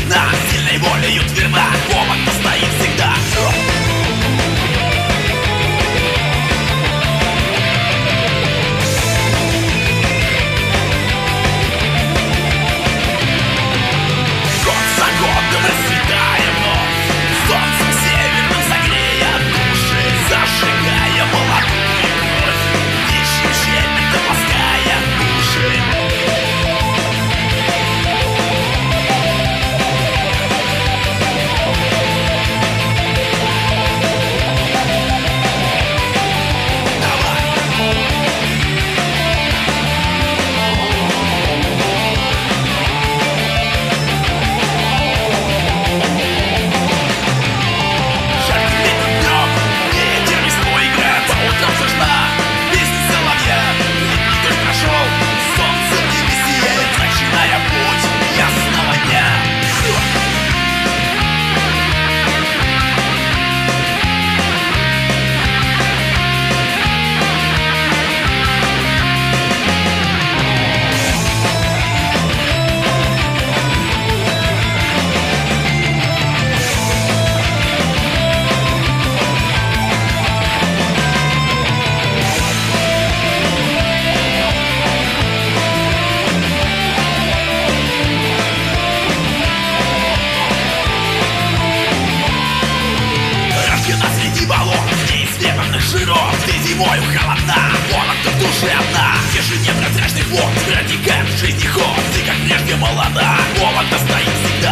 видна, сильной волею тверда, Вологда стоит всегда. Год за годом расцветаем вновь, солнцем северным согрея души, зажигая молодую кровь, ищем щебета, лаская души. Жиров, ты зимою холодна, Вологда в душе одна. Где же непрозрачный фон, протекает в жизни ход, ты как прежде молода, Вологда стоит всегда.